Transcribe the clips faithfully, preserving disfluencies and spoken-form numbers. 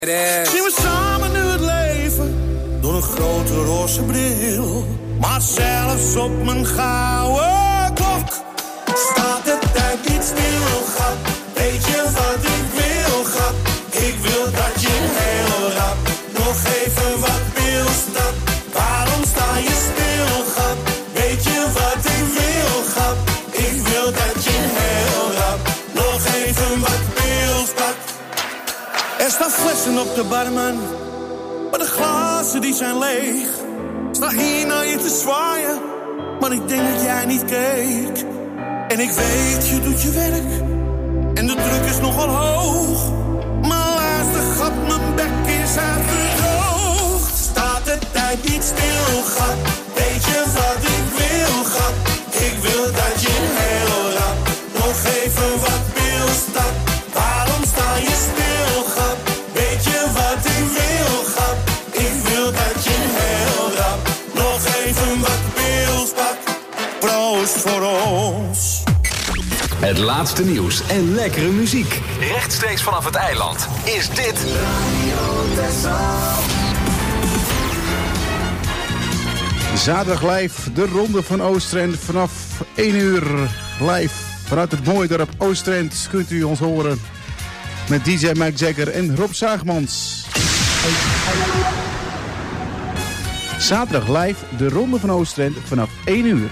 Zien we samen nu het leven door een grote roze bril. Maar zelfs op mijn gouden klok staat de tijd niet stil, gat. Weet je wat ik wil, gat? Ik wil dat je heel rap nog even wat wil, stap. Waarom sta je stil, gat? Weet je wat ik wil, gat? Ik wil dat je heel rap nog even wat wil, stap. Er staan flessen op de barman, maar de glazen die zijn leeg. Sta hier naar je te zwaaien, maar ik denk dat jij niet keek. En ik weet, je doet je werk en de druk is nogal hoog. Maar luister, gat, mijn bek is uitgedroogd. Staat de tijd niet stil, gat? Weet je wat ik wil, gat? Ik wil dat je heel rap nog even wat wil, stap. Waarom sta je stil, gat? Weet je wat ik wil, gat? Ik wil dat je heel rap nog even wat wil, stap. Proost voor ons. Het laatste nieuws en lekkere muziek. Rechtstreeks vanaf het eiland is dit Radio Texel. Zaterdag live, de Ronde van Oosttrend. Vanaf één uur live vanuit het mooie dorp Oosttrend kunt u ons horen. Met D J Mike Jagger en Rob Zaagmans. Zaterdag live, de Ronde van Oosttrend vanaf één uur.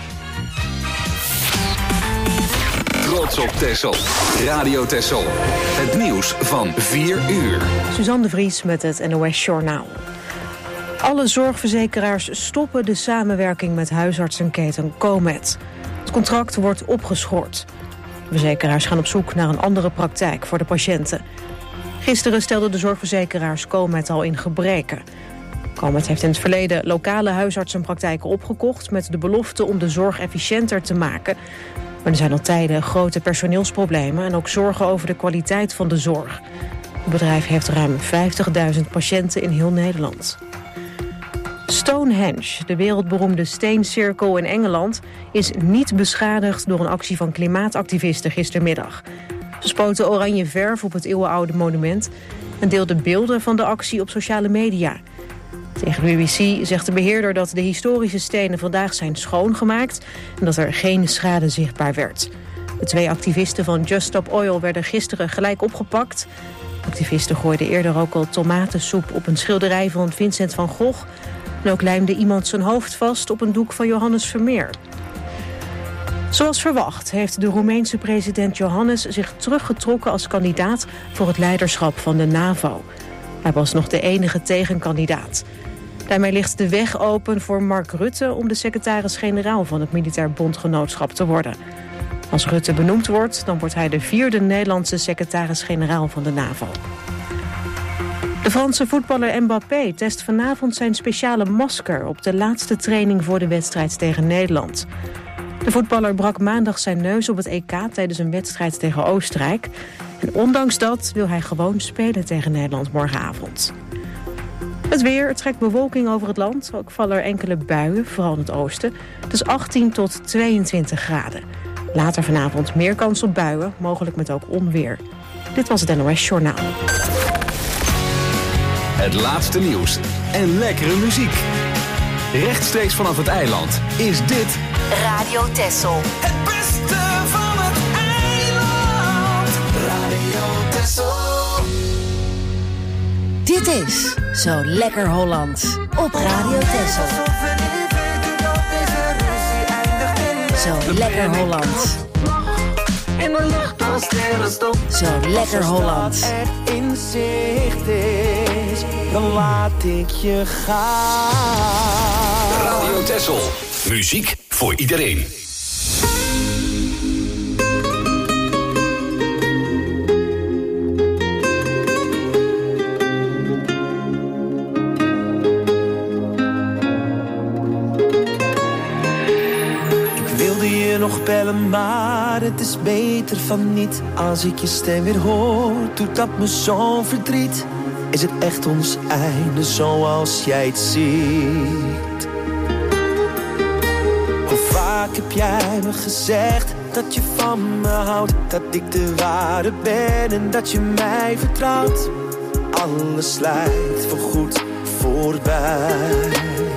Trots op Texel. Radio Texel. Het nieuws van vier uur. Suzanne de Vries met het N O S Journaal. Alle zorgverzekeraars stoppen de samenwerking met huisartsenketen Comet. Het contract wordt opgeschort. De verzekeraars gaan op zoek naar een andere praktijk voor de patiënten. Gisteren stelden de zorgverzekeraars Comet al in gebreke. Comet heeft in het verleden lokale huisartsenpraktijken opgekocht met de belofte om de zorg efficiënter te maken. Maar er zijn al tijden grote personeelsproblemen en ook zorgen over de kwaliteit van de zorg. Het bedrijf heeft ruim vijftigduizend patiënten in heel Nederland. Stonehenge, de wereldberoemde steencirkel in Engeland, is niet beschadigd door een actie van klimaatactivisten gistermiddag. Ze spoten oranje verf op het eeuwenoude monument en deelden beelden van de actie op sociale media. Tegen de B B C zegt de beheerder dat de historische stenen vandaag zijn schoongemaakt en dat er geen schade zichtbaar werd. De twee activisten van Just Stop Oil werden gisteren gelijk opgepakt. Activisten gooiden eerder ook al tomatensoep op een schilderij van Vincent van Gogh. En ook lijmde iemand zijn hoofd vast op een doek van Johannes Vermeer. Zoals verwacht heeft de Roemeense president Iohannis zich teruggetrokken als kandidaat voor het leiderschap van de NAVO. Hij was nog de enige tegenkandidaat. Daarmee ligt de weg open voor Mark Rutte om de secretaris-generaal van het Militair Bondgenootschap te worden. Als Rutte benoemd wordt, dan wordt hij de vierde Nederlandse secretaris-generaal van de NAVO. De Franse voetballer Mbappé test vanavond zijn speciale masker op de laatste training voor de wedstrijd tegen Nederland. De voetballer brak maandag zijn neus op het E K tijdens een wedstrijd tegen Oostenrijk. En ondanks dat wil hij gewoon spelen tegen Nederland morgenavond. Het weer, er trekt bewolking over het land. Ook vallen er enkele buien, vooral in het oosten. Het is achttien tot tweeëntwintig graden. Later vanavond meer kans op buien, mogelijk met ook onweer. Dit was het N O S Journaal. Het laatste nieuws en lekkere muziek. Rechtstreeks vanaf het eiland is dit Radio Texel. Het beste van het eiland. Radio Texel. Dit is Zo Lekker Hollands op Radio Texel. Zo Lekker Hollands. In de lucht als sterrenstof. Zo Lekker Hollands. Er inzicht is, dan laat ik je gaan. Radio Texel. Muziek voor iedereen. Nog bellen, maar het is beter van niet. Als ik je stem weer hoor, doet dat me zo'n verdriet. Is het echt ons einde zoals jij het ziet? Hoe vaak heb jij me gezegd dat je van me houdt, dat ik de ware ben en dat je mij vertrouwt? alles slijt voorgoed voorbij.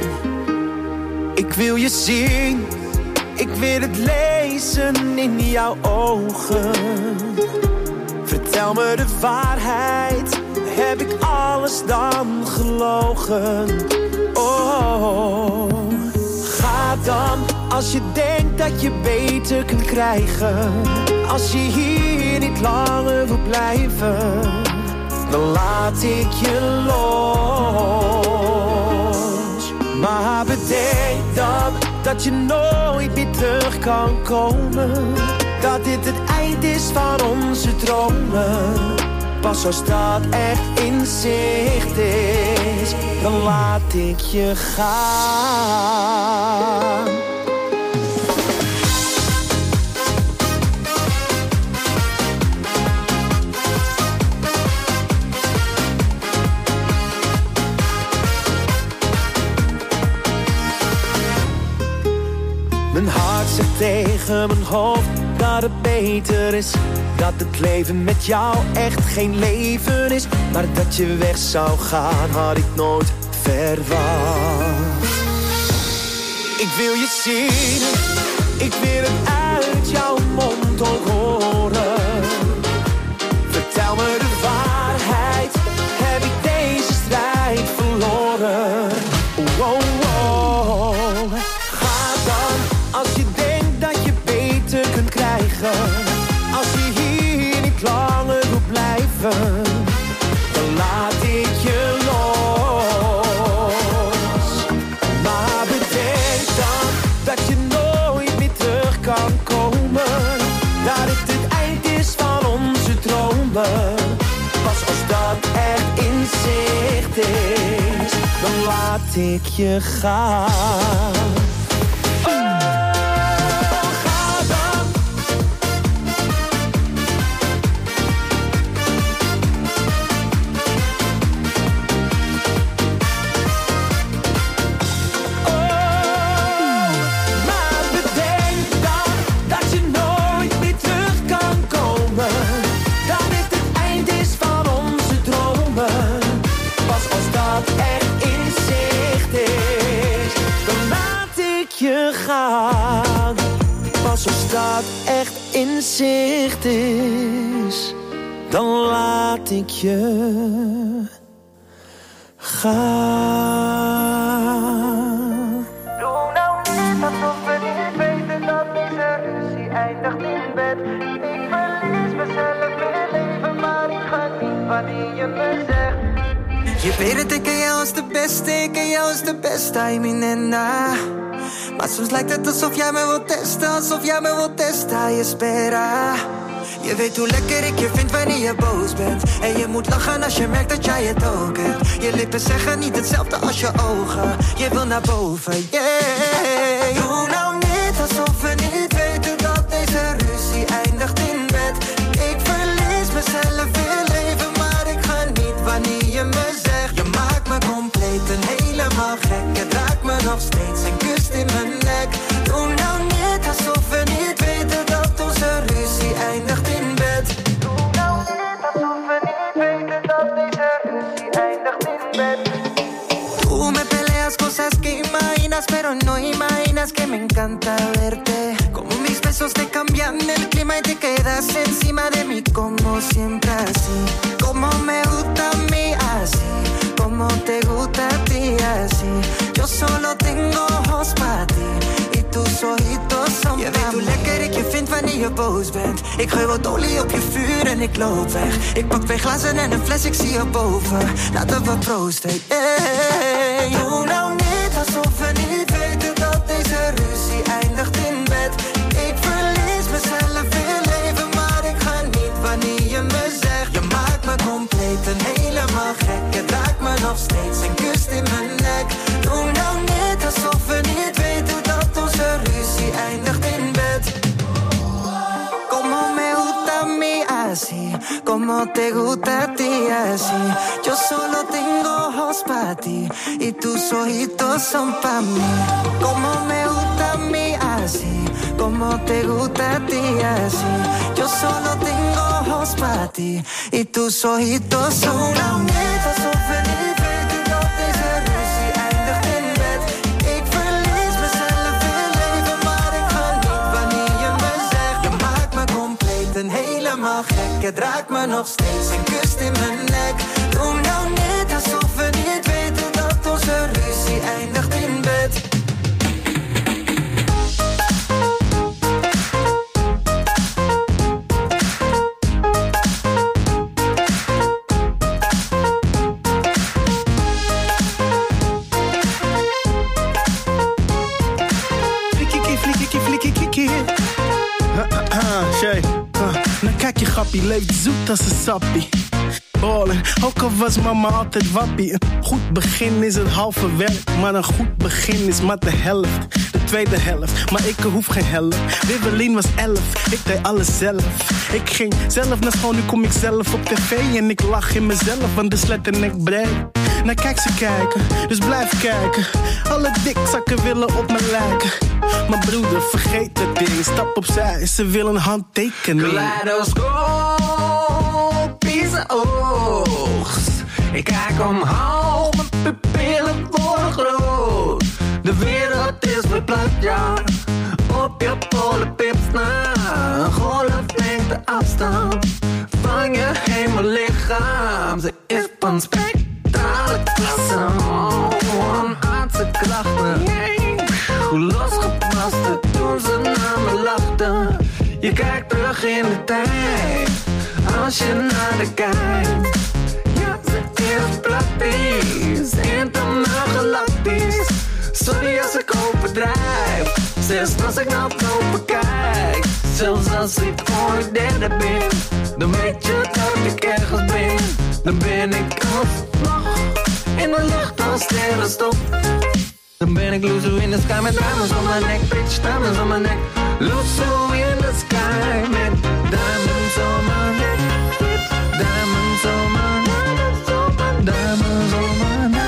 Ik wil je zien, ik wil het lezen in jouw ogen. Vertel me de waarheid, heb ik alles dan gelogen? Oh, ga dan als je denkt dat je beter kunt krijgen. Als je hier niet langer wil blijven, dan laat ik je los. Maar bedenk dan dat je nooit meer terug kan komen. Dat dit het eind is van onze dromen. Pas als dat echt in zicht is, dan laat ik je gaan. Mijn hart zegt tegen mijn hoofd dat het beter is. Dat het leven met jou echt geen leven is. Maar dat je weg zou gaan had ik nooit verwacht. Ik wil je zien, ik wil het uit jouw mond ook horen. Vertel me de waarheid, heb ik deze strijd verloren? Oh, oh, oh. Ga dan als je denkt dat je beter kunt krijgen. Als je hier niet langer wil blijven, dan laat ik je los. Maar bedenk dan dat je nooit meer terug kan komen. Dat het het eind is van onze dromen. Pas als dat echt in zicht is, dan laat ik je gaan. Pas als dat echt in zicht is, dan laat ik je gaan. Doe nou niet alsof we niet weten dat deze ruzie eindigt in bed. Ik verlies mezelf in het leven, maar ik ga niet wanneer je me zegt. Je weet het, ik ken jou als de beste, ik ken jou als de beste, I mean en na. Maar soms lijkt het alsof jij me wilt testen, alsof jij me wilt testen, je spera. Je weet hoe lekker ik je vind wanneer je boos bent. En je moet lachen als je merkt dat jij het ook hebt. Je lippen zeggen niet hetzelfde als je ogen. Je wil naar boven, yeah. Doe nou niet alsof we niet weten dat deze ruzie eindigt in bed. Ik verlies mezelf in leven, maar ik ga niet wanneer je me zegt. Je maakt me compleet en helemaal gek. Je raakt me nog steeds en kust in mijn nek. Doe nou niet alsof we niet weten dat onze ruzie eindigt in bed. Doe nou niet alsof we niet weten dat deze ruzie eindigt in bed. Tú me peleas cosas que imaginas, pero no imaginas que me encanta verte. Como mis besos te cambian el clima y te quedas encima de mí como siempre así. Como me gusta a mí así, como te gusta a ti así. Yo solo tengo ojos para ti y tus ojitos son je weet hoe lekker ik je vind wanneer je boos bent. Ik gooi wat olie op je vuur en ik loop weg. Ik pak twee glazen en een fles, ik zie je boven. Laten we proosten, hey. Doe nou niet alsof we niet weten dat deze ruzie eindigt in bed. Ik verlies mezelf in leven, maar ik ga niet wanneer je me zegt. Je maakt me compleet en helemaal gek. Je raakt me nog steeds en kust in mijn nek. Doe nou niet alsof we niet weten dat onze ruzie eindigt in bed. Como me gusta a mí así, como te gusta a ti así. Yo solo tengo ojos para ti y tus ojitos son pa' mí. Como me gusta a mí así. así, como te gusta a ti así. Yo solo tengo ojos para ti y tus ojitos son una meta, zo verliefd. Weet u dat deze ruzie eindigt in bed? Ik verlies mezelf in leven, maar ik ga niet wanneer je me zegt. Je maakt me compleet en helemaal gek. Het raakt me nog steeds en kust in mijn nek. Doe nou net alsof we niet weten dat onze ruzie eindigt in bed. Nou kijk je grappie, leeft zoet als een sappie. Ballen, ook al was mama altijd wappie. Een goed begin is het halve werk, maar een goed begin is maar de helft. De tweede helft, maar ik hoef geen helft. Wibbelien was elf, ik deed alles zelf. Ik ging zelf naar school, nu kom ik zelf op tv. En ik lach in mezelf, want de slet en ik breed. Nou kijk ze kijken, dus blijf kijken. Alle dikzakken willen op me lijken. Maar broeder, vergeet het ding, stap opzij, ze willen een handtekening. Kaleidoscopische oogst. Ik kijk omhoog, mijn pupillen worden groot. De wereld is weer plat, ja. Op je polenpips na. Een golf neemt de afstand van je hemellichaam. Ze is van spectrale klasse. Oh, onaardse krachten. Hoe losgepaste toen ze naar me lachten. Je kijkt terug in de tijd, als je naar de kijkt. Ja, ze is praktisch, intermaal galactisch. Sorry als ik overdrijf, zelfs als ik naar boven kijk. Zelfs als ik ooit derde ben, dan weet je dat ik ergens ben. Dan ben ik alsnog in de lucht als sterrenstof. Dan ben ik loezo in de sky met diamonds om mijn nek. Bitch, diamonds om mijn nek. Loezo in de sky met diamonds om mijn nek. Diamonds om mijn nek. Diamonds om mijn nek.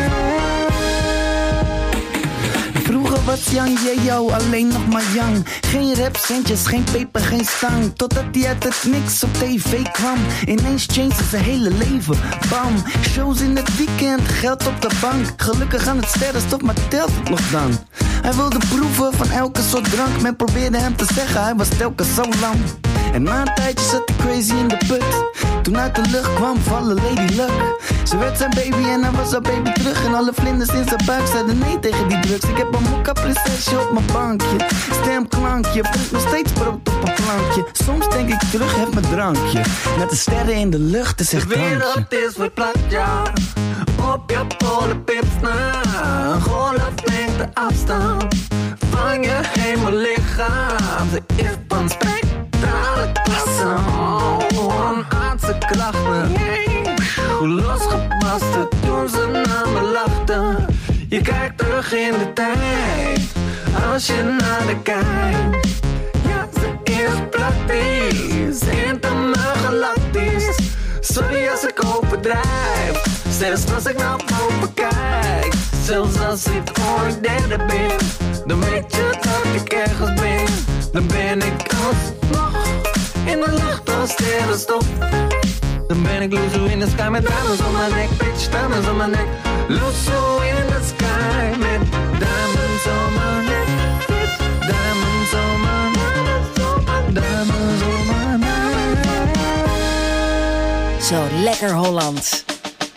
Vroeger was Young J.O. alleen nog maar young. Geen rapcentjes, geen peper, geen stang. Totdat hij uit het niks op tv kwam. Ineens changed zijn hele leven. Bam, shows in het weekend, geld op de bank. Gelukkig aan het sterrenstof, maar telt het nog dan? Hij wilde proeven van elke soort drank. Men probeerde hem te zeggen, hij was telkens zo lang. En na een tijdje zat hij crazy in de put. Toen uit de lucht kwam vallen Lady Luck. Ze werd zijn baby en hij was haar baby terug. En alle vlinders in zijn buik zeiden nee tegen die drugs. Ik heb een mokka prinsesje op mijn bankje. Stemklankje, brengt nog steeds brood op een plankje. Soms denk ik terug, heb mijn drankje. Met de sterren in de lucht, is echt drankje. De wereld is weer plat, ja. Op je polenpips na. Een golf neemt de afstand van je hemellichaam. Ze is van spectrale klasse. Oh, onaardse krachten. Hoe losgepast het toen ze naar me lachten. Je kijkt terug in de tijd, als je naar de kijkt. Ja, ze is praktisch, intermaal galactisch. Sorry als ik overdrijf, zelfs als ik naar boven kijk. Zelfs als ik ooit derde ben, dan weet je dat ik ergens ben. Dan ben ik alsnog in de lucht als sterrenstof. Dan ben ik loezo in de sky met diamonds om mijn nek. Bitch, diamonds om mijn nek. Loezo in de sky met diamonds om mijn nek. Diamonds om mijn nek. Diamonds om mijn nek. Zo lekker Holland.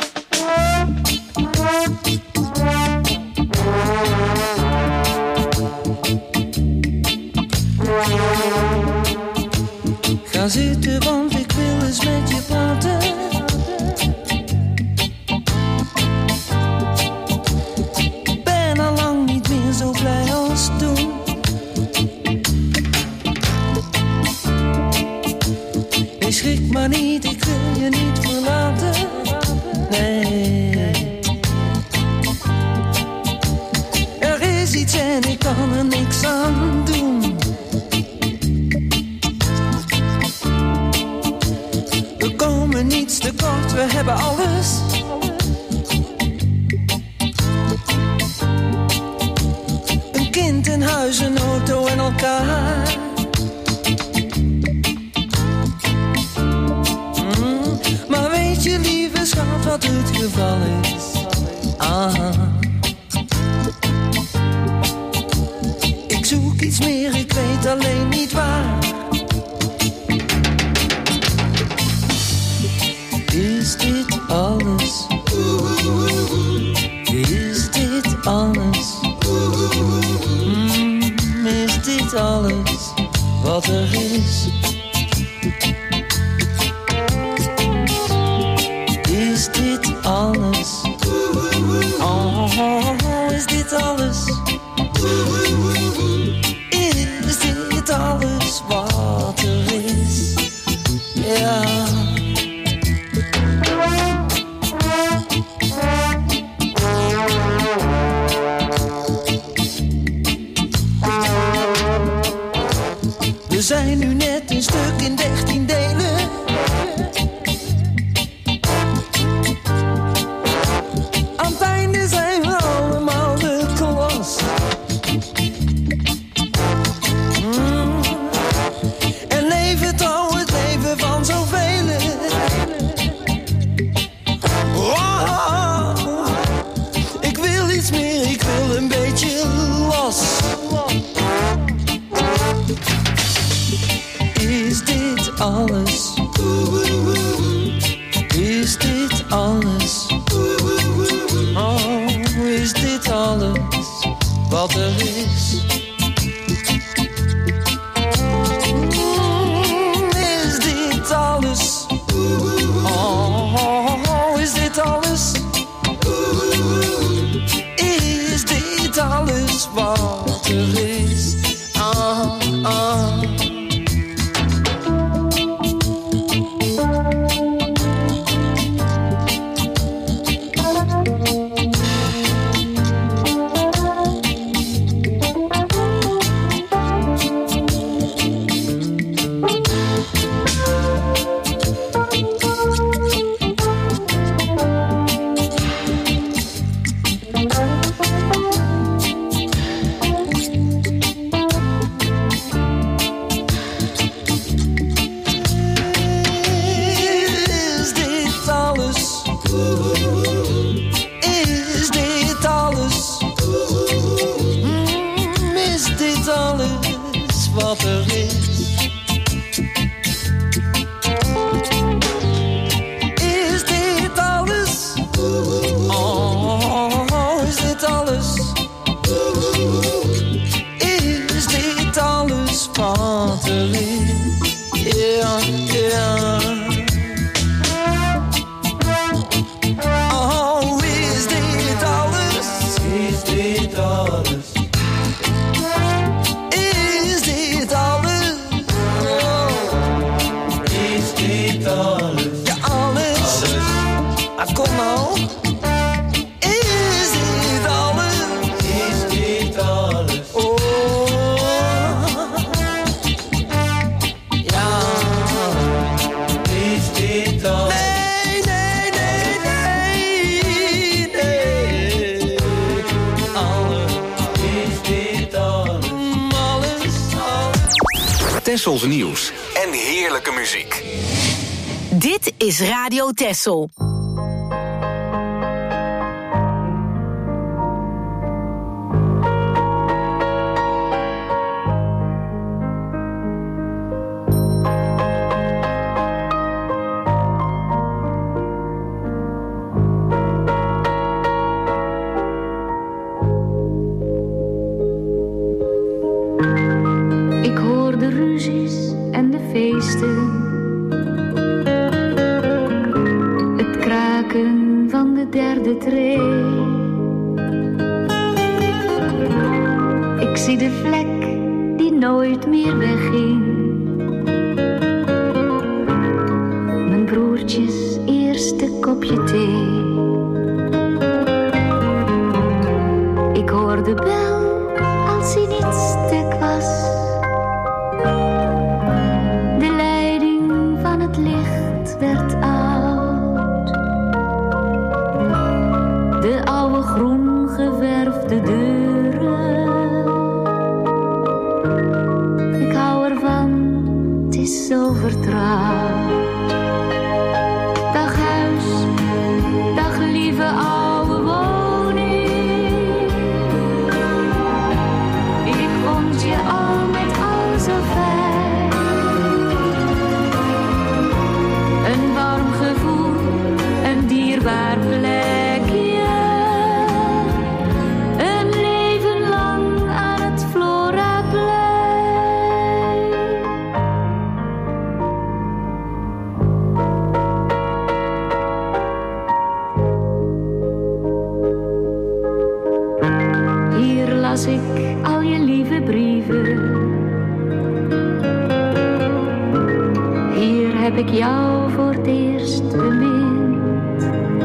Ga zitten, want ik wil eens met je praten. Ben al lang niet meer zo blij als toen. Nee, schrik maar niet, ik wil je niet verlaten. huis, een auto en elkaar. Mm, maar weet je, lieve schat, wat het geval is? Ah. Ik zoek iets meer, ik weet alleen niet waar. Is dit alles? Is dit alles? Mm, is dit alles wat er is? Is dit alles? Oh, is dit alles? Is dit alles wat er is? Ja. We zijn nu net een stuk in dertien delen. Aan het einde zijn we allemaal de klas. Mm. En leven trouw het leven van zoveel. Oh, ik wil iets meer, ik wil een beetje los. Is dit alles? Is dit alles? Oh, is dit alles wat er is? Mm, is dit alles? Oh, is dit alles? Is dit alles wat er is? Ah, ah. Wat er is. Is dit alles? Oh, is dit alles? Is dit alles wat er is? Ja, ja. Oh, is dit alles? Is dit alles? Kom nou. Is dit alles? Is dit alles? Oh. Ja. Is dit alles? Nee, nee, nee, nee, nee. Alles. Is dit alles? Alles, alles. Tessels nieuws en heerlijke muziek. Dit is Radio Tessel. Ik hoor de ruzies en de feesten. Het kraken van de derde tree. Ik zie de vlek die nooit meer wegging. Mijn broertjes eerste kopje thee. Ik hoor de bel als hij niet stuk was. De leiding van het licht werd oud. De oude groen geverfde deuren las ik al je lieve brieven. Hier heb ik jou voor het eerst bemind.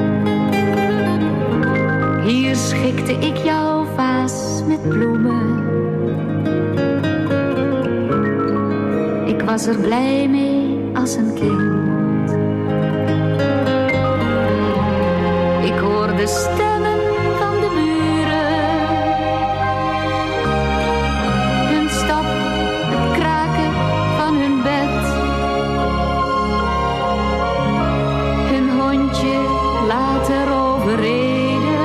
Hier schikte ik jouw vaas met bloemen. Ik was er blij mee als een kind. Ik hoorde stemmen van de buren. Hun stap, het kraken van hun bed. Hun hondje later overreden.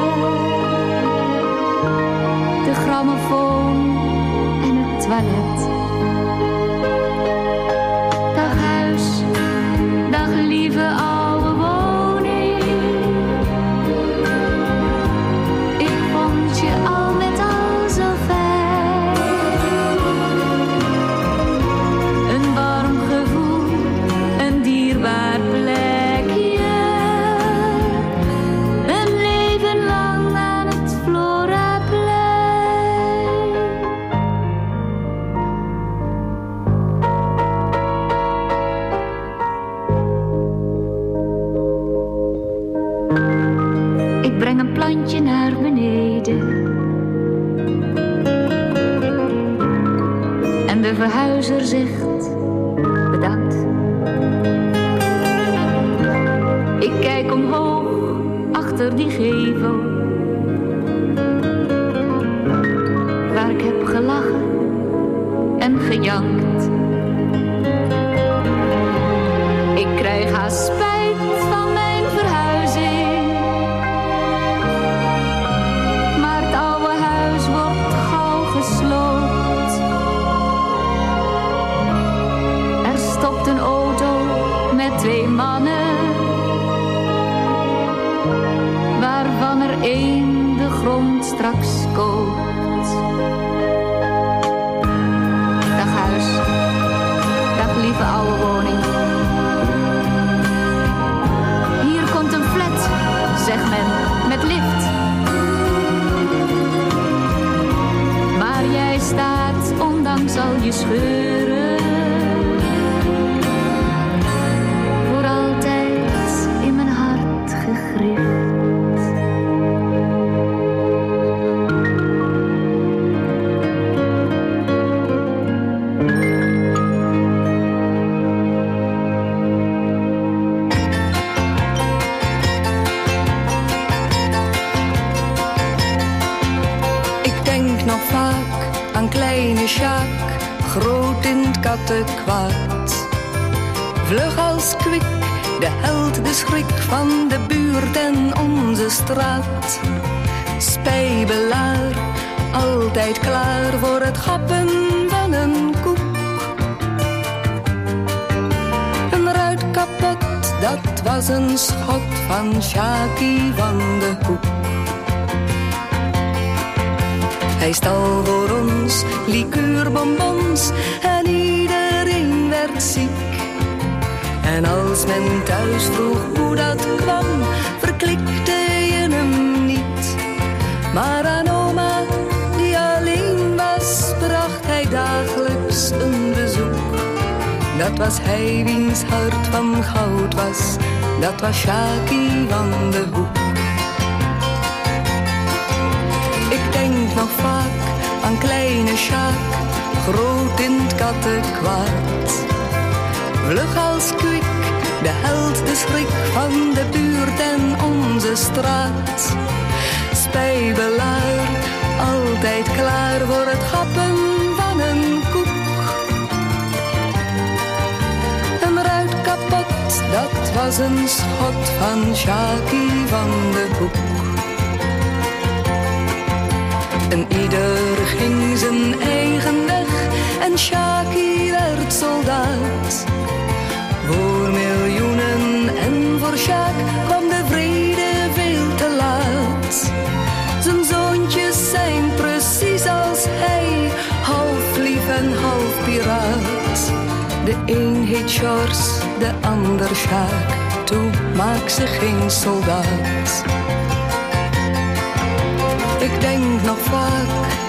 De grammofoon en het toilet. Dag huis, dag lieve oude woning. Ik vond je al met al zo fijn. Een warm gevoel, een dierbaar plekje. Een leven lang aan het Floraplein. Ik breng een plantje naar beneden. En de verhuizer zegt bedankt. Ik kijk omhoog achter die gevel. Waar ik heb gelachen en gejankt. Ik krijg haast spijt van mijn verhuizing. Maar het oude huis wordt gauw gesloopt. Er stopt een auto met twee mannen. Waarvan er één de grond straks koopt. Dag huis, dag lieve oude woning. Hier komt een flat, zegt men, met lift. Maar jij staat, ondanks al je scheuren, voor altijd in mijn hart gegrift. Ik denk nog vaak aan kleine Sjaak, groot in het kattenkwaad. Vlug als kwik, de held, de schrik van de buurt en onze straat. Spijbelaar, altijd klaar voor het gappen van een koek. Een ruit kapot, dat was een schot van Sjaakie van de Hoek. Hij stal voor ons liqueurbonbons en iedereen werd ziek. En als men thuis vroeg hoe dat kwam, verklikte je hem niet. Maar aan oma, die alleen was, bracht hij dagelijks een bezoek. Dat was hij wiens hart van goud was, dat was Sjaakie van de Hoek. Ik denk nog vaak aan kleine Sjaak, groot in het kattenkwaad. Vlug als kwik, de held, de schrik van de buurt en onze straat. Spijbelaar, altijd klaar voor het gappen van een koek. Een ruit kapot, dat was een schot van Sjaakie van de Hoek. En ieder ging zijn eigen weg en Sjaakie werd soldaat. Voor miljoenen en voor Sjaak kwam de vrede veel te laat. Zijn zoontjes zijn precies als hij, half lief en half piraat. De een heet Sjors, de ander Sjaak, toe maak ze geen soldaat. Ik denk nog vaak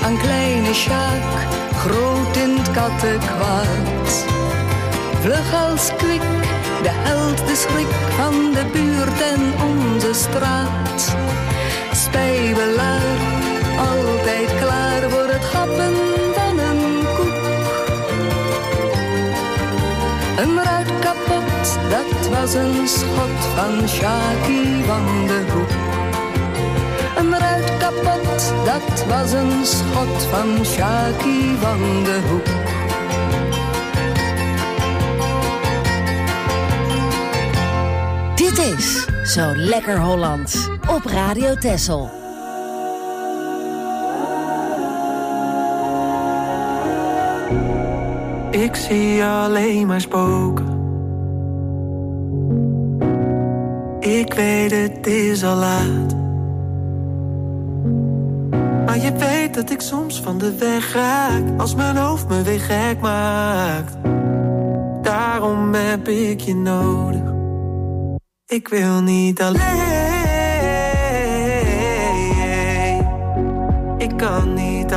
kleine Sjaak, groot in het kattenkwaad. Vlug als kwik, de held, de schrik van de buurt en onze straat. Spijbelaar, altijd klaar voor het happen van een koek. Een ruit kapot, dat was een schot van Sjaakie van de Hoek. Een ruit kapot, dat was een schot van Sjaakie van de Hoek. Dit is Zo Lekker Holland op Radio Texel. Ik zie alleen maar spoken. Ik weet het is al laat. Maar je weet dat ik soms van de weg raak als mijn hoofd me weer gek maakt. Daarom heb ik je nodig. Ik wil niet alleen. Ik kan niet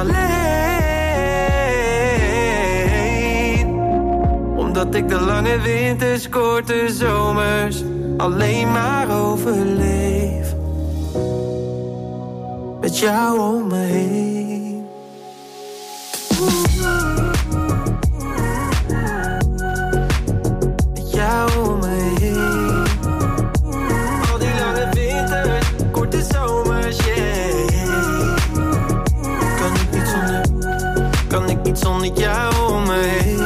alleen. Omdat ik de lange winters, korte zomers alleen maar overleef. Met jou om me heen. Met jou om me heen. Al die lange winters, korte zomers, yeah. Kan ik niet zonder, kan ik niet zonder jou om me heen.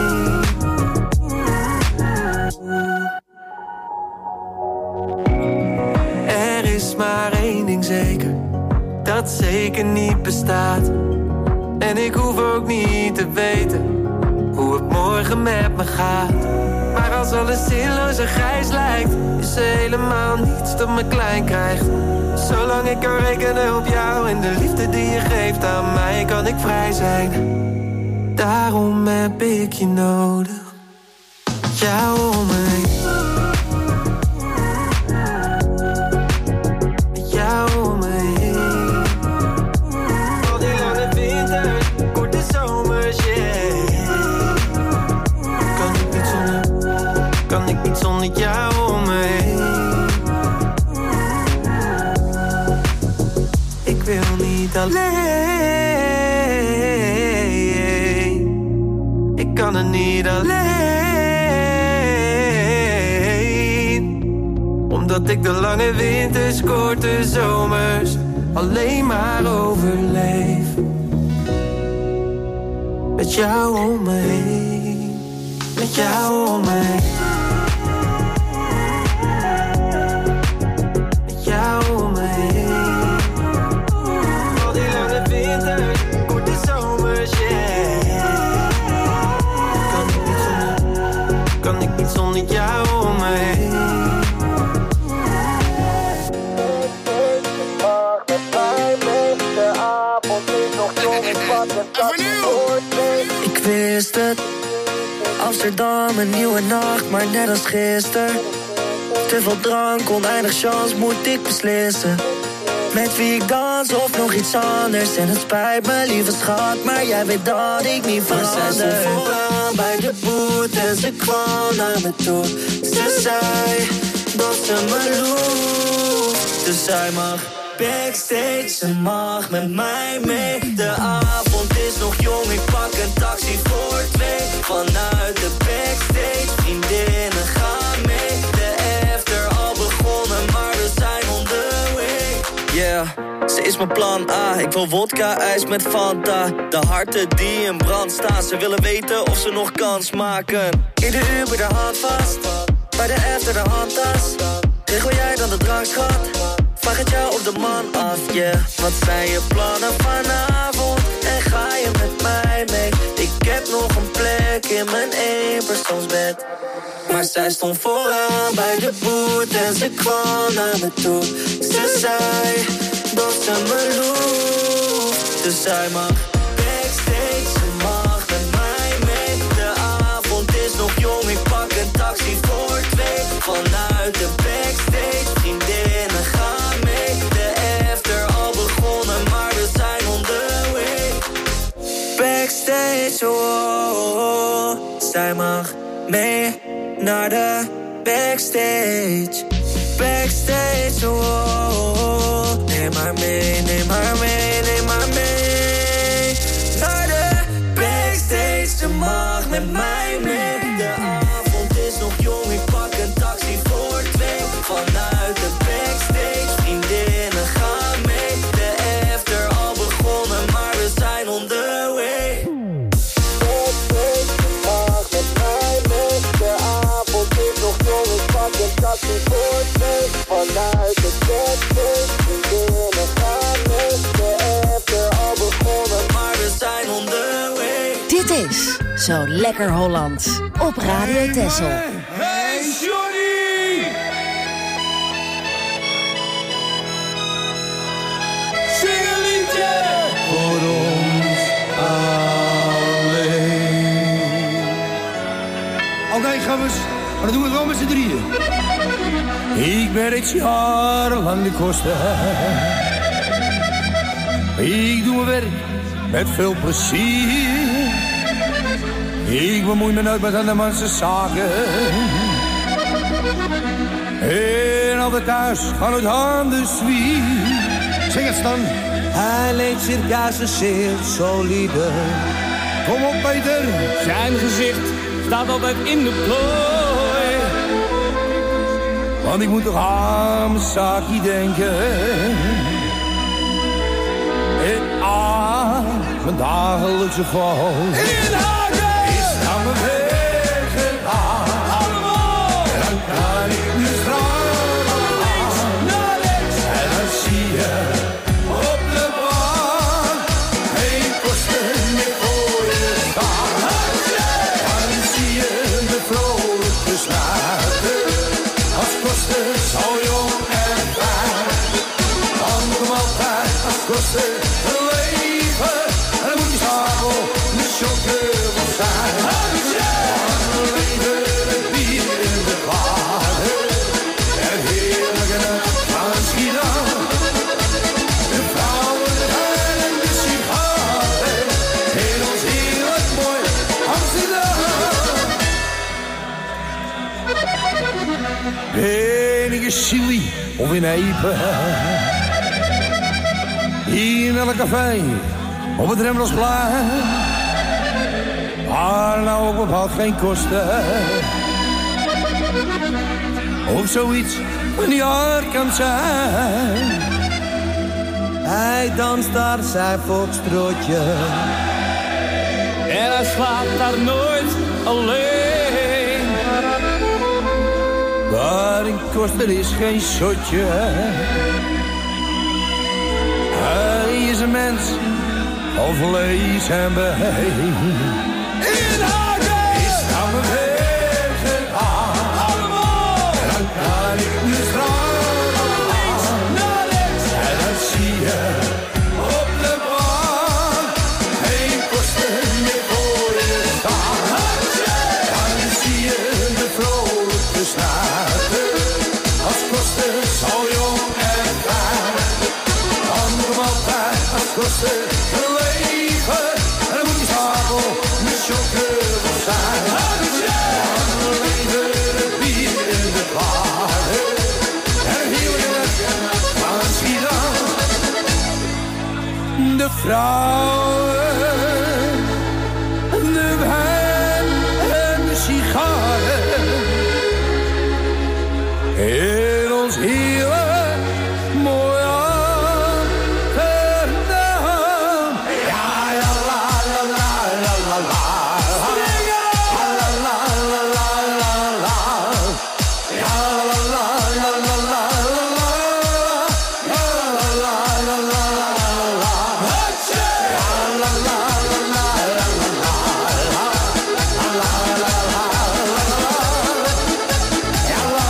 Er is maar één ding zeker, dat zeker niet bestaat. En ik hoef ook niet te weten hoe het morgen met me gaat. Maar als alles zinloos en grijs lijkt, is er helemaal niets dat me klein krijgt. Zolang ik kan rekenen op jou en de liefde die je geeft aan mij, kan ik vrij zijn. Daarom heb ik je nodig. Jou om me heen. Jou om me heen. Al die lange winters, korte zomers, yeah. Kan ik niet zonder, kan ik niet zonder jou om me heen. Ik wil niet alleen. Ik kan er niet alleen. Omdat ik de lange winters, korte zomers alleen maar overleef. Met jou om me heen. Met jou om me heen. Met jou om me heen. Al die lange winters, korte zomers, yeah. Kan ik niet zonder, kan ik niet zonder jou om me heen. Ik wist het, Amsterdam een nieuwe nacht, maar net als gisteren. Te veel drank, oneindig chance, moet ik beslissen. Met wie ik dans of nog iets anders. En het spijt me, lieve schat, maar jij weet dat ik niet verander. Zij stond vooraan bij de boot en ze kwam naar me toe. Ze zei dat ze me loeft. Dus zij mag backstage, ze mag met mij mee. De avond is nog jong, ik pak een taxi voor twee. Vanuit de backstage, vriendinnen gaan mee. De after al begonnen, maar we zijn on the way. Yeah, ze is mijn plan A. Ik wil wodka, ijs met Fanta. De harten die in brand staan, ze willen weten of ze nog kans maken. In de Uber de hand vast, bij de after de handtas. Regel jij dan de drankschat? Vraag het jou op de man af, yeah. Wat zijn je plannen vanavond? En ga je met mij mee? Ik heb nog een plek in mijn eenpersoonsbed. Maar zij stond vooraan bij de boot en ze kwam naar me toe. Ze zei dat ze me loeft. Dus zij mag backstage, ze mag met mij mee. De avond is nog jong, ik pak een taxi voor twee. Vanuit de backstage, vriendinnen gaan mee. De after al begonnen, maar we zijn on the way. backstage, oh, oh, oh. Zij mag mee naar de backstage. Backstage, oh, oh, oh. Neem maar mee, neem maar mee, neem maar mee. Naar de backstage, ze mag met mij mee. De avond is nog jong, ik pak een taxi voor twee. Vanuit de backstage, vriendinnen gaan mee. De after al begonnen, maar we zijn on the way. Backstage, ze mag met mij mee. De avond is nog jong, ik pak een taxi voor twee. Vanuit de backstage, vriendinnen gaan mee. De after al begonnen, maar we zijn on the way. Dit is Zo Lekker Holland op Radio Texel. Hey, Johnny! Zing een liedje! Voor ons alleen. Oké, okay, gammers, maar dat doen we wel met z'n drieën. Ik werk jarenlang de kosten. Ik doe mijn werk met veel plezier. Ik bemoei me nooit met andermans zaken. En altijd thuis gaan het handen zwier. Zing het dan. Hij leek circa zeer solide. Kom op, Peter. Zijn gezicht staat altijd in de plooi. Want ik moet toch aan mijn zaakje denken. En aan mijn dagelijkse val. Is aan mijn weg gedaan. Allemaal! En dan kan ik nu stralen. Links naar links. En dan zie je op de baan geen kosten meer voor je staan. Dan zie je me vrolijk besluiten. Als kosten zo jong en fijn. Dan moet hem altijd als kosten leven. En dan moet je stapel de chauffeur zijn. Dan leven het bier in de water. En heerlijke van Schiedam. De vrouwen, de wijn en de sigaren. In ons heerlijk mooi Amsterdam. Ben ik in Chili of in Epe? Hier in elk café, op het Rembrandtsplein. Maar nou ook bepaald geen kosten. Of zoiets een jaar kan zijn. Hij danst daar zijn foxtrotje. En hij slaapt daar nooit alleen. Maar in kosten is geen zotje. Hij is een mens van vlees en been. In Hagen! Is aan mijn weg gedaan. Allemaal! En dan kan ik nu stralen. Links naar links. En dan zie je op de baan geen kosten meer voor je staan. Dan zie je me vrolijk besluiten. Als kosten zo jong en fijn. Dan moet hem altijd als kosten leven. En dan moet je stapel met chauffeur zijn. Dan leven het bier in de water. En heerlijk van Schiedam. De vrouwen, de wijn en de sigaren. In ons heerlijk mooi Amsterdam. Ja, ja, la, la, la, la, la, la. La, la, la, la, la, la, la. Ja, la, la, la, la, la, la. Ja, la, la, la, la, la, la. Ja, la, la, la, la, la, la. La, la, la, la, la. Ja, la,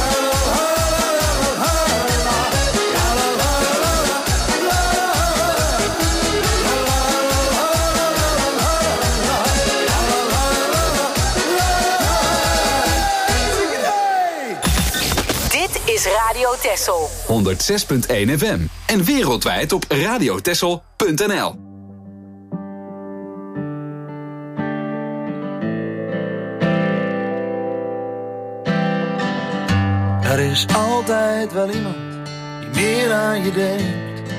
is Radio Texel. honderdzes punt één F M en wereldwijd op radiotexel punt n l. is altijd wel iemand die meer aan je denkt.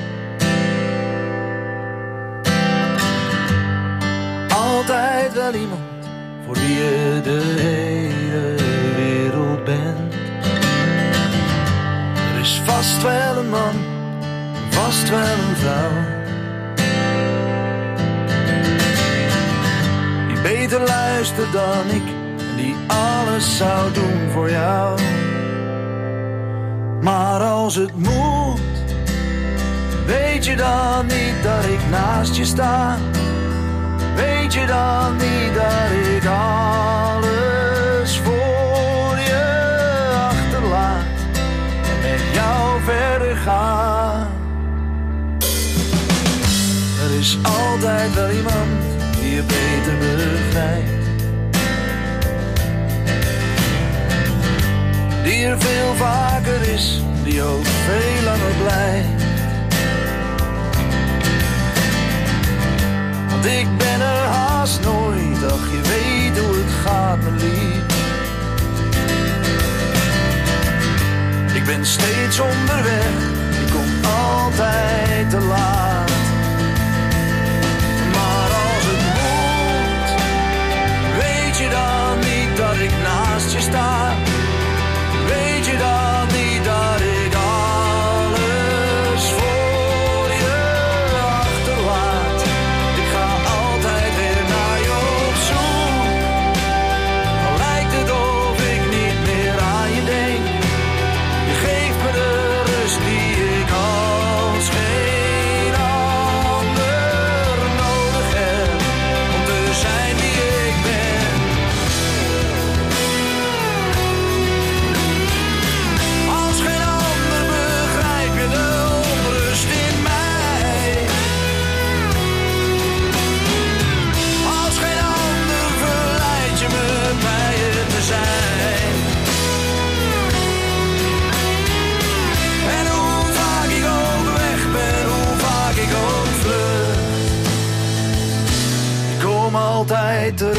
Altijd wel iemand voor wie je de hele wereld bent. Er is vast wel een man, vast wel een vrouw, die beter luistert dan ik en die alles zou doen voor jou. Maar als het moet, weet je dan niet dat ik naast je sta? Weet je dan niet dat ik alles voor je achterlaat en met jou verder ga? Er is altijd wel iemand die je beter begrijpt, die er veel vaker is, die ook veel langer blijft. Want ik ben er haast nooit, ach je weet hoe het gaat mijn lief. Ik ben steeds onderweg, ik kom altijd te laat. Maar als het moet, weet je dan niet dat ik naast je sta? Weet je dan niet dat ik alles voor je achterlaat? Ik ga altijd weer naar je op zoek, al lijkt het of ik niet meer aan je denk. Je geeft me de rust die ik als geen ander nodig heb, om te zijn wie ik ben. Altijd terug.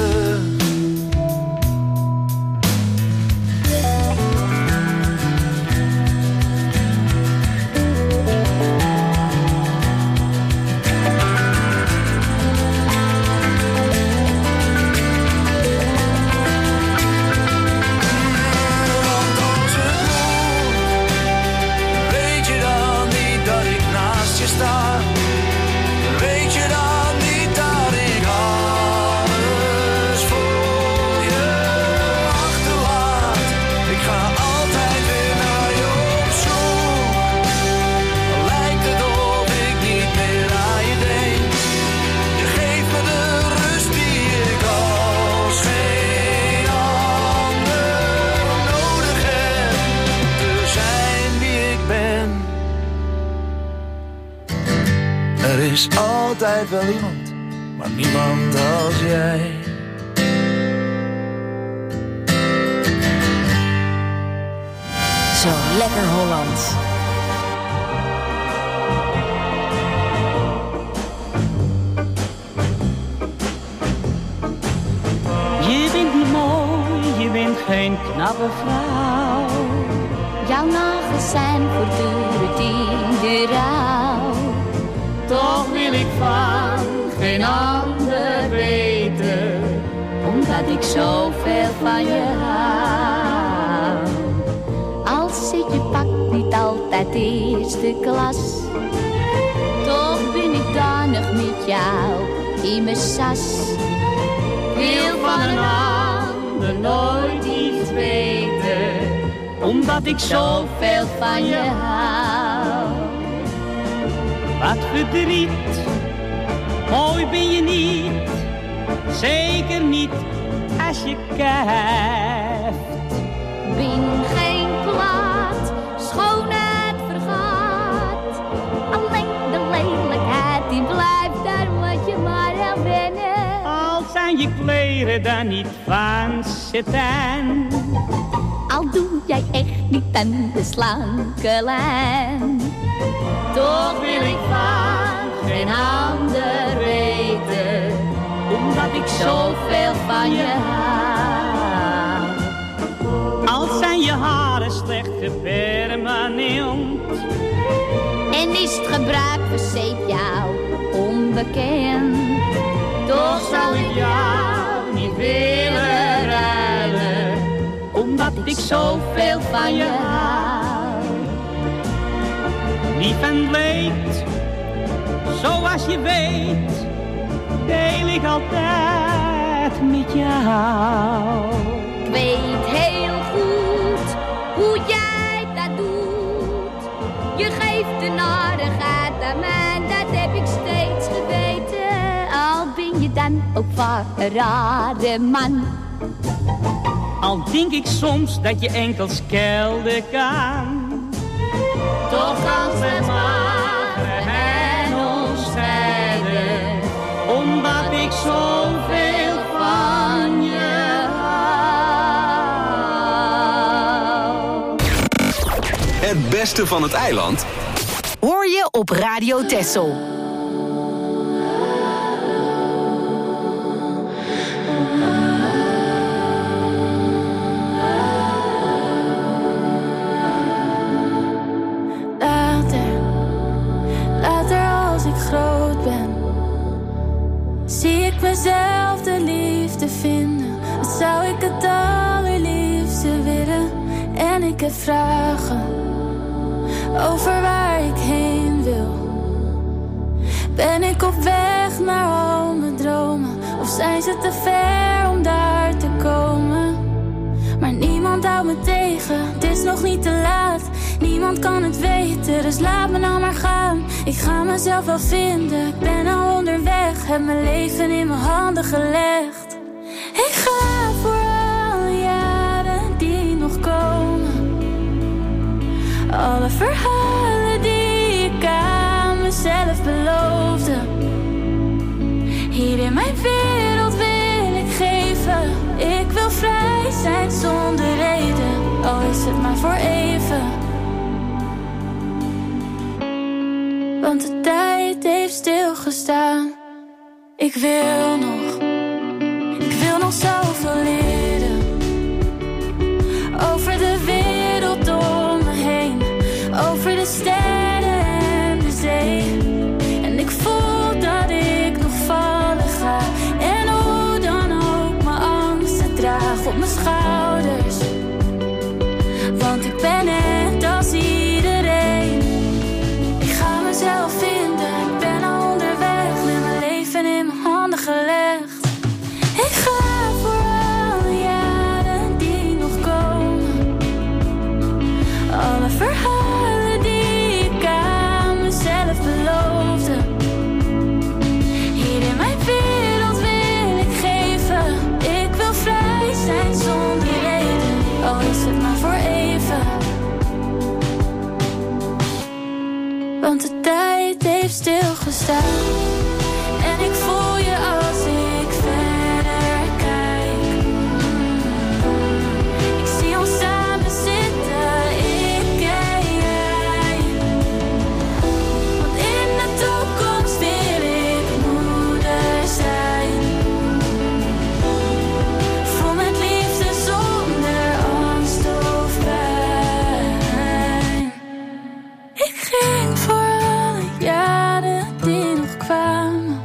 Er is altijd wel iemand, maar niemand als jij. Zo lekker Holland. Je bent niet mooi, je bent geen knappe vrouw. Jouw nagels zijn voortdurend in de rouw. Toch wil ik van geen ander weten, omdat ik zoveel van je hou. Al zit je pak niet altijd eerste klas, toch ben ik dan nog met jou in mijn sas. wil van een ander nooit iets weten, omdat ik zoveel van je hou. Wat verdriet, mooi ben je niet, zeker niet als je kijft. Ben geen plaat, schoonheid vergaat, alleen de lelijkheid die blijft, daar moet je maar aan wennen. Al zijn je kleren dan niet van satijn, al doe jij echt niet aan de slanke lijn, toch wil ik van geen ander weten, omdat ik zoveel van je hou. Al zijn je haren slecht Bewust gebruik verzeep jou onbekend. Toch zou ik jou niet willen ruilen, omdat ik zoveel van je hou. Lief en leed, zoals je weet, deel ik altijd met jou. Ik weet heel goed hoe jij dat doet. Je geeft de narigheid aan mij, dat heb ik steeds geweten. Al ben je dan ook vaak een rare man. Al denk ik soms dat je enkel schelden kan. Toch als het magere en ons scheiden, omdat ik zoveel van je hou. Het beste van het eiland hoor je op Radio Texel. Later, later als ik groot ben, zie ik mezelf de liefde vinden. Wat zou ik het allerliefste willen? En ik heb vragen over waar ik heen wil. Ben ik op weg naar al mijn dromen, of zijn ze te ver om daar te komen? Maar niemand houdt me tegen, het is nog niet te laat. Niemand kan het weten, dus laat me nou maar gaan. Ik ga mezelf wel vinden, ik ben al onderweg. Heb mijn leven in mijn handen gelegd. Ik ga voor alle jaren die nog komen. Alle verhalen die ik aan mezelf beloofde. Hier in mijn wereld wil ik geven. Ik wil vrij zijn zonder reden, al is het maar voor even. Want de tijd heeft stilgestaan. Ik wil nog, ik wil nog zoveel leren. Over de wereld om me heen, over de sterren en de zee. En ik voel dat ik nog vallen ga, en hoe dan ook mijn angsten draag op mijn schouders. Want ik ben net als iedereen. Ik ga mezelf vinden, ik ben al onderweg, met mijn leven in mijn handen gelegd. Ik ga voor alle jaren die nog komen. Alle verhalen die ik aan mezelf beloofde. Hier in mijn wereld wil ik geven. Ik wil vrij zijn zonder reden, al is het maar voor even. Want de tijd heeft stilgestaan. En ik voel je als ik verder kijk. Ik zie ons samen zitten, ik en jij. Want in de toekomst wil ik moeder zijn. Vol met liefde zonder angst of pijn. Ik ging voor alle jaren die nog kwamen.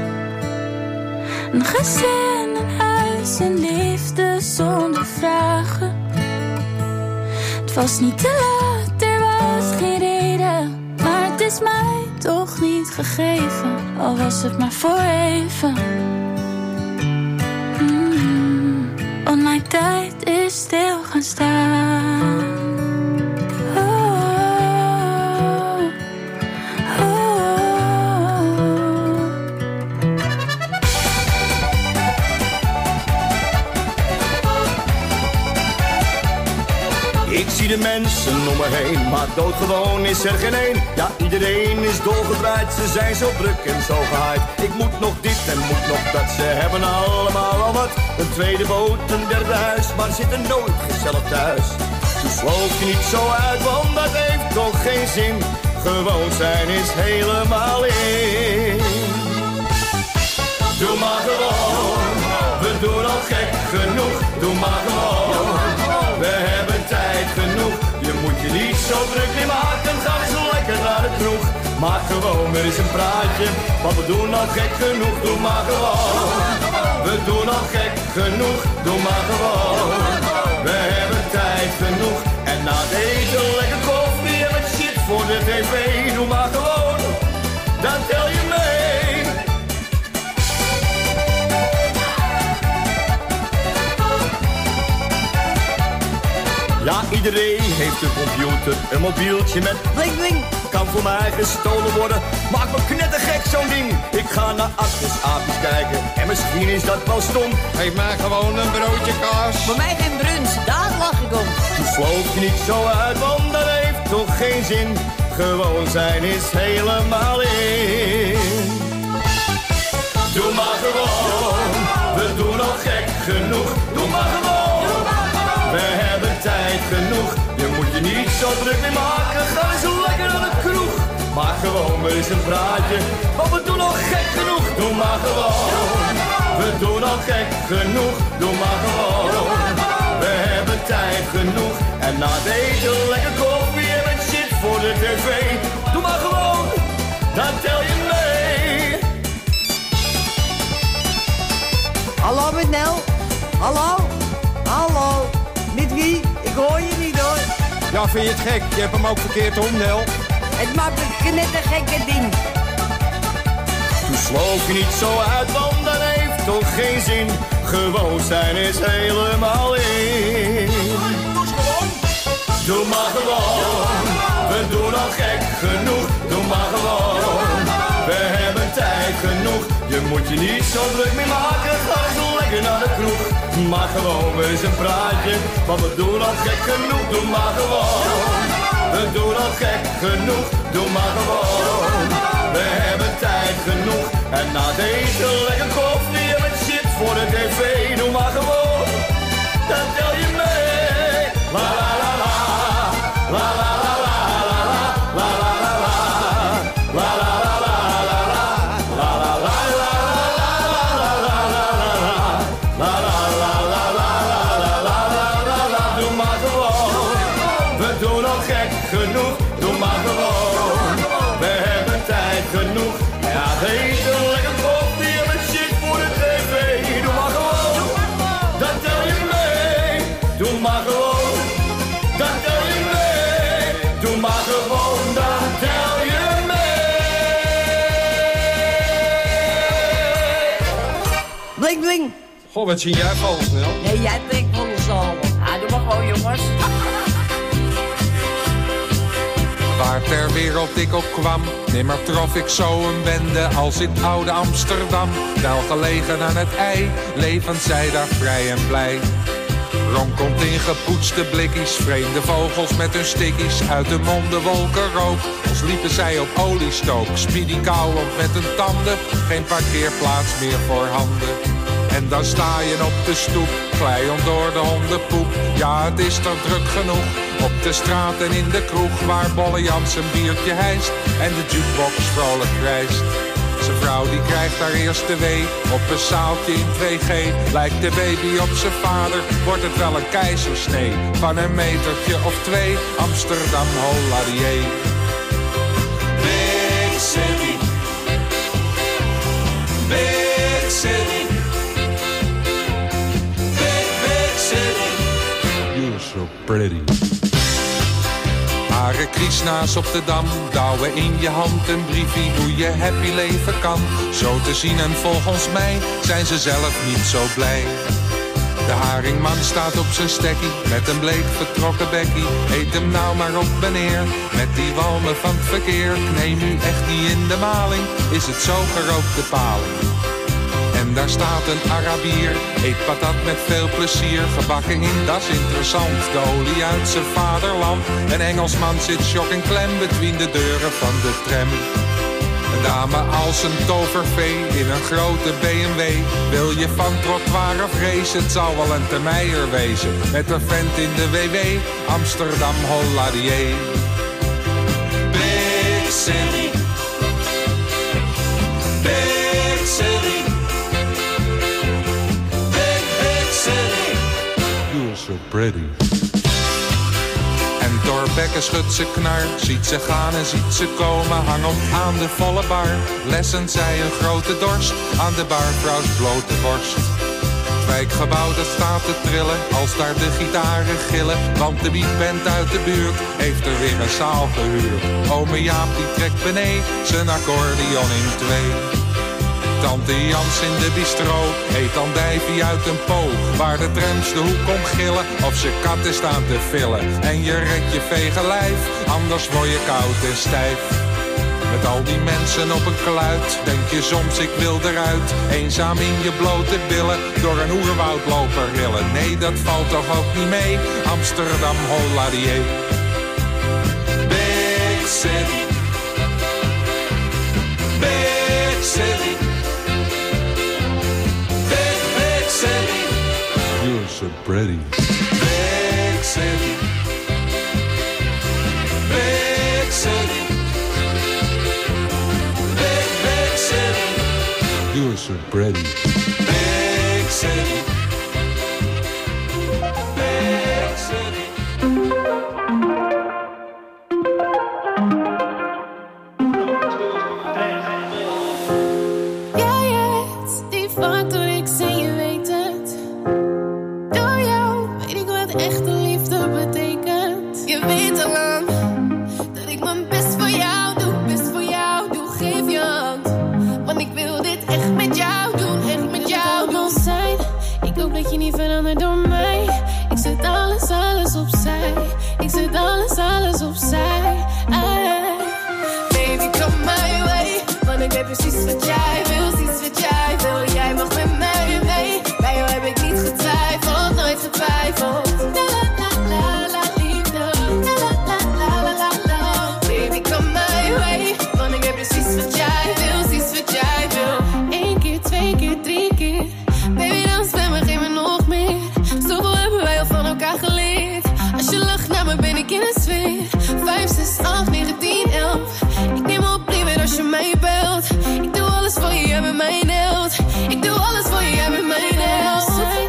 Een gezin, een huis, een liefde zonder vragen. Het was niet te laat, er was geen reden. Maar het is mij toch niet gegeven, al was het maar voor even. Mm, want mijn tijd is stil gaan staan. Ik zie de mensen om me heen, maar doodgewoon is er geen één. Ja, iedereen is dolgedraaid, ze zijn zo druk en zo gehaaid. Ik moet nog dit en moet nog dat, ze hebben allemaal al wat. Een tweede boot, een derde huis, maar zitten nooit gezellig thuis. Dus geloof je niet zo uit, want dat heeft toch geen zin. Gewoon zijn is helemaal in. Doe maar gewoon, we doen al gek genoeg. Doe maar gewoon, we hebben tijd genoeg. Je moet je niet zo druk meer maken, ga eens lekker naar de kroeg. Maak gewoon weer eens een praatje, want we doen al gek genoeg, doe maar gewoon. We doen al gek genoeg, doe maar gewoon. We hebben tijd genoeg en na het eten lekker koffie en met shit voor de tv. Doe maar gewoon, dan tel je mee. Ja, iedereen heeft een computer, een mobieltje met bling bling. Kan voor mij gestolen worden, maakt me knettergek zo'n ding. Ik ga naar Atlas Apies kijken en misschien is dat wel stom. Geef mij gewoon een broodje kaas. Voor mij geen brunch, daar lach ik om. Toen sloof je niet zo uit, want dat heeft toch geen zin. Gewoon zijn is helemaal in. Doe maar gewoon, we doen al gek genoeg. Doe maar gewoon. We hebben tijd genoeg, je moet je niet zo druk mee maken. Ga eens lekker naar de kroeg. Maak gewoon weer eens een praatje, want we doen al gek genoeg. Doe maar gewoon, we doen al gek genoeg. Doe maar gewoon, we hebben tijd genoeg. En na het eten lekker koffie en met shit voor de tv. Doe maar gewoon, dan tel je mee. Hallo met Nel, hallo, hallo. Met wie? Ik hoor je niet hoor. Ja, vind je het gek? Je hebt hem ook verkeerd om, Nel. Het maakt een net een gekke ding. Toen sloof je niet zo uit, want dat heeft toch geen zin. Gewoon zijn is helemaal in. Doe maar gewoon, we doen al gek genoeg. Doe maar gewoon, we hebben tijd genoeg. Je moet je niet zo druk mee maken, ga eens lekker naar de kroeg. Maar gewoon weer eens een praatje, want we doen al gek genoeg. Doe maar gewoon, we doen al gek genoeg. Doe maar gewoon, we hebben tijd genoeg. En na het eten lekker koffie en met shit voor de tv. Doe maar gewoon, dan tel je mee. La la la la, la la la la la la la la la la la la la la la la la genoeg, doe maar gewoon. We hebben tijd genoeg. Ja, eten lekker koffie en met shit voor de tv. Doe maar gewoon, dan tel je mee. Doe maar gewoon, dan tel je mee. Doe maar gewoon, dan tel je mee. Bling bling. Goh, wat zie jij vals, snel? Nee, jij trekt van de zaal. Ah, doe maar gewoon, jongens. Waar ter wereld ik ook kwam, nimmer trof ik zo een bende als in oude Amsterdam. Wel gelegen aan het ei, levend zij daar vrij en blij. Ronkomt in gepoetste blikkies, vreemde vogels met hun stickies. Uit de monden wolken rook, als liepen zij op oliestook. Speedy kauwend met hun tanden, geen parkeerplaats meer voor handen. En dan sta je op de stoep, glijend door de hondenpoep. Ja, het is toch druk genoeg, op de straat en in de kroeg. Waar Bolle Jans een biertje hijst en de jukebox vrolijk krijst. Zijn vrouw die krijgt haar eerste wee, op een zaaltje in twee G. Lijkt de baby op zijn vader, wordt het wel een keizersnee. Van een metertje of twee, Amsterdam Holladier. Big city, big city. You're so pretty. Hare Krishna's op de Dam, douwen in je hand een briefie hoe je happy leven kan. Zo te zien en volgens mij zijn ze zelf niet zo blij. De haringman staat op zijn stekkie, met een bleek vertrokken bekkie. Eet hem nou maar op meneer, met die walmen van het verkeer. Neem u echt niet in de maling, is het zo gerookte paling. En daar staat een Arabier, eet patat met veel plezier. Gebakken in, dat is interessant, de olie uit zijn vaderland. Een Engelsman zit shock en klem between de deuren van de tram. Een dame als een tovervee in een grote B M W. Wil je van trottoir of race, het zal wel een Termeijer wezen. Met een vent in de W W, Amsterdam Holladier. Big city, big city. You're so pretty. En door bek en schudt ze knar. Ziet ze gaan en ziet ze komen, hangend aan de volle bar. Lessen zij een grote dorst aan de barvrouws blote borst. Het wijkgebouw dat staat te trillen als daar de gitaren gillen. Want de beatband uit de buurt heeft er weer een zaal gehuurd. Ome Jaap die trekt beneden zijn accordeon in twee. Tante Jans in de bistro eet andijvie uit een po. Waar de trams de hoek om gillen of ze katten staan te villen. En je redt je vege lijf, anders word je koud en stijf. Met al die mensen op een kluit, denk je soms ik wil eruit. Eenzaam in je blote billen, door een oerwoud lopen rillen. Nee, dat valt toch ook niet mee, Amsterdam, holla die hey. Big City, Big City, Big, Big City. You're so pretty. Big City, Big City. You're so pretty. Big city. Big city. Jij hebt die factor, ik zie je weet het. Door jou weet ik wat echte liefde betekent. Je weet al lang dat ik mijn best voor jou doe, best voor jou doe, geef je hand. Want ik wil dit echt met jou doen, echt met jou doen zijn. Ik hoop dat je niet verandert door mij. Ik zet alles, alles opzij. Ik zet alles, alles opzij. Ay. Baby, come my way. Want ik weet precies wat jij wil, precies wat jij wil. Jij mag met mij mee. Bij jou heb ik niet getwijfeld, nooit getwijfeld. La la la la liefde. La la la la la la. Baby, come my way. Want ik weet precies wat jij wil, precies wat jij wil. Eén keer, twee keer, drie keer. Baby, dan spel me, geef me nog meer. Zoveel hebben wij al van elkaar geleerd. Als je lacht naar me, ben ik in een sfeer. Vijf, zes, acht, negen, tien, elf. Ik neem op liever als je mij belt. Ik doe alles voor je, jij bent mijn held. Ik doe alles voor je, jij bent mijn held.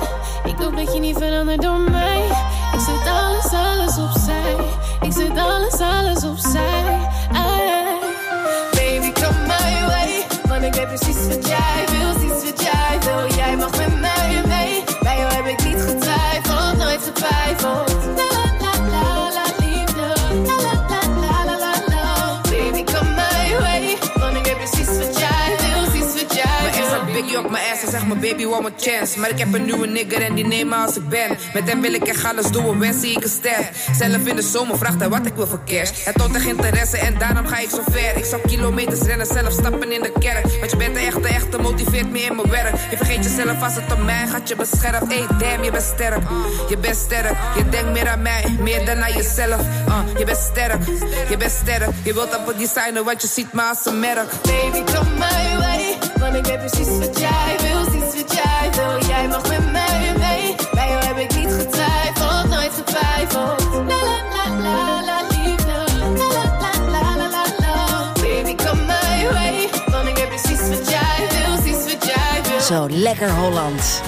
Ik hoop dat je niet verandert door mij. Ik zet alles, alles opzij. Ik zet alles, alles opzij. Ay. Baby, come my way. Want ik weet precies wat jij wil, precies wat jij wil. Jij mag met mij mee. Bij jou heb ik niet getwijfeld, nooit getwijfeld. La la la la liefde. La la la la la la. Baby, come my way. Want ik weet precies wat jij wil, precies wat jij wil. Mijn ex had biggie op mijn ass en zegt mijn baby one more chance. Maar ik heb een nieuwe nigger en die neemt me als ik ben. Met hem wil ik echt alles doen, wens zie ik een ster. Zelf in de zomer vraagt hij wat ik wil voor cash. Hij toont echt interesse en daarom ga ik zo ver. Ik zou kilometers rennen, zelf stappen in de kerk. Want je bent de echte, echte, motiveert me in mijn werk. Je vergeet jezelf als het om mij gaat, je beschermt. Hey damn, je bent sterk, je bent sterk. Je denkt meer aan mij, meer dan aan jezelf. uh, Je bent sterk, je bent sterk. Je wilt op het designen, want je ziet me als een merk. Baby, come my way. Want ik weet precies wat jij wil, precies wat jij wil. Jij mag met mij mee. Bij jou heb ik niet getwijfeld, nooit getwijfeld. La la la la la liefde. La la la la la la. Baby, come my way. Want ik weet precies wat jij wil, precies wat jij wil. Zo lekker Holland.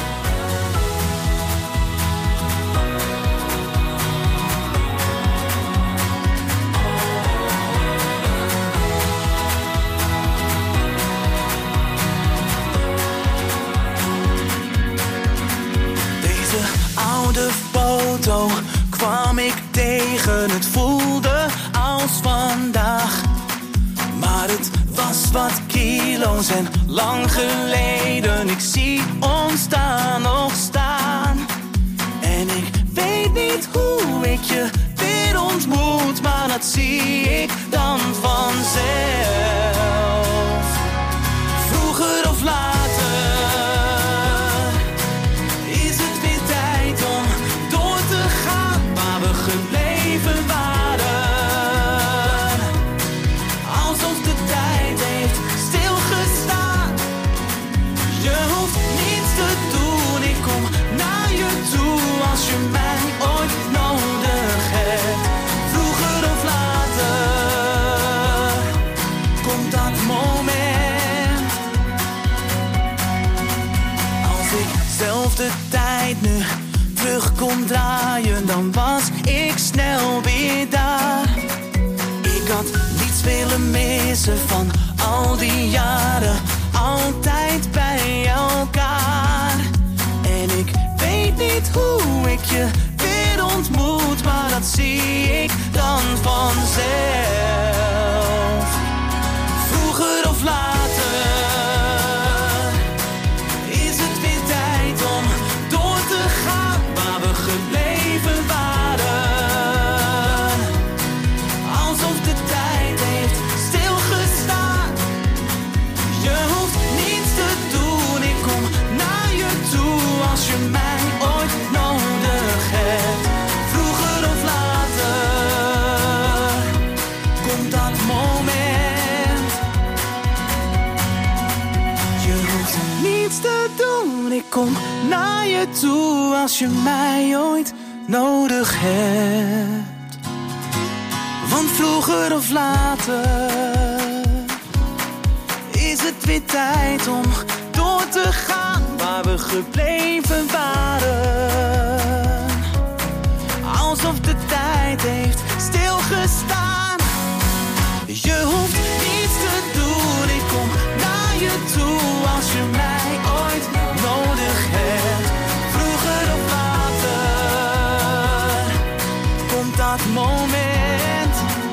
Oude foto kwam ik tegen, het voelde als vandaag. Maar het was wat kilo's en lang geleden. Ik zie ons daar nog staan. En ik weet niet hoe ik je weer ontmoet, maar dat zie ik dan vanzelf. Vroeger of later gebleven waren. Alsof de tijd heeft stilgestaan. Je hoeft niets te doen, ik kom naar je toe als je mij ooit nodig hebt. Vroeger of later komt dat moment. Als ik zelf de tijd nu terug kon draaien, dan was ik snel weer daar. Ik had niets willen missen van al die jaren, altijd bij elkaar. En ik weet niet hoe ik je weer ontmoet, maar dat zie ik dan vanzelf. Vroeger of later is het weer tijd om door te gaan waar we gebleven waren. Alsof de tijd heeft stilgestaan. Je hoeft niets te doen, ik kom naar je toe als je mij ooit nodig hebt. Vroeger of later komt dat moment. Je hoeft niets te doen, ik kom naar je toe als je mij ooit nodig hebt. Want vroeger of later is het weer tijd om door te gaan waar we gebleven waren. Alsof de tijd heeft stilgestaan. Je hoeft niets te doen, ik kom naar je toe als je mij ooit nodig hebt. Vroeger of later komt dat moment.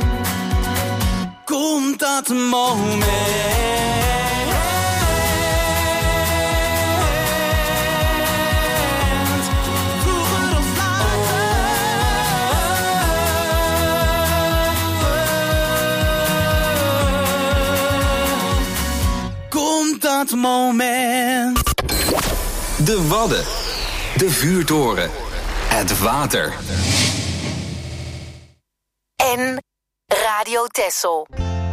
Komt dat moment. Dat moment. De Wadden. De vuurtoren. Het water. En Radio Texel.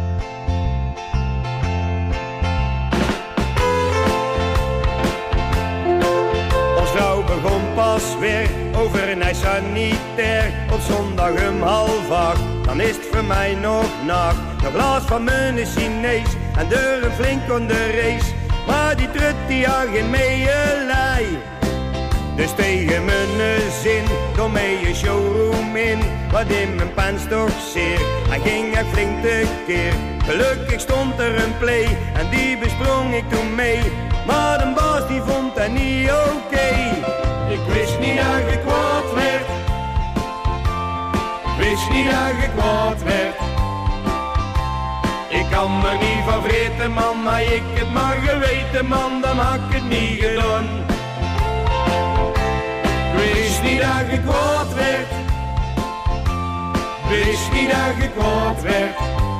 Ons vrouw begon pas weer over een sanitair. Op zondag om half acht, dan is het voor mij nog nacht. Nog blaas van mijn Chinees en door een flink onder race. Maar die trut die had geen meelij. Dus tegen mijn zin, door mee je showroom in. Wat in mijn pants toch zeer, hij ging er flink tekeer. Gelukkig stond er een play en die besprong ik toen mee. Maar de baas die vond dat niet oké. Okay. Ik wist niet dat je kwaad werd. Ik wist niet dat je kwaad werd. Ik kan er niet van vreten, man, maar ik het maar geweten, man, dan had ik het niet gedaan. Ik wist niet dat je kwaad werd. Ik wist niet dat je kwaad werd.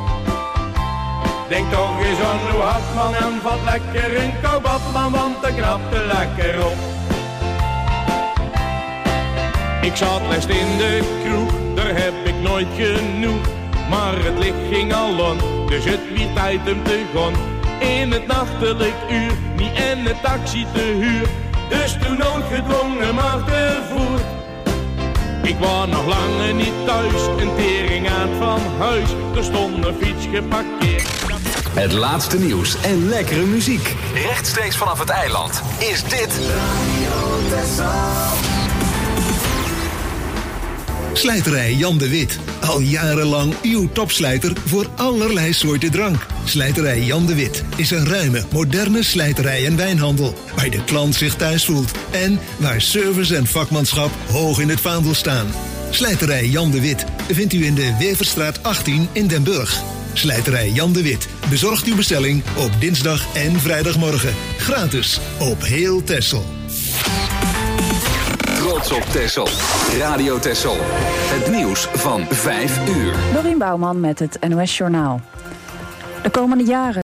Denk toch eens aan hoe hard, man, en vat lekker een koubat, man, want dat knapt er lekker op. Ik zat lest in de kroeg, daar heb ik nooit genoeg. Maar het licht ging al aan, dus het werd tijd om te gaan. In het nachtelijk uur, niet en de taxi te huur. Dus toen noodgedwongen maar te voet. Ik was nog lang niet thuis, een tering aan van huis. Er stond een fiets geparkeerd. Het laatste nieuws en lekkere muziek. Rechtstreeks vanaf het eiland is dit Radio Texel. Slijterij Jan de Wit. Al jarenlang uw topslijter voor allerlei soorten drank. Slijterij Jan de Wit is een ruime, moderne slijterij en wijnhandel. Waar de klant zich thuis voelt. En waar service en vakmanschap hoog in het vaandel staan. Slijterij Jan de Wit vindt u in de Weverstraat achttien in Den Burg. Slijterij Jan de Wit bezorgt uw bestelling op dinsdag en vrijdagmorgen. Gratis op heel Texel. Trots op Texel. Radio Texel. Het nieuws van vijf uur. Dorien Bouwman met het N O S Journaal. De komende jaren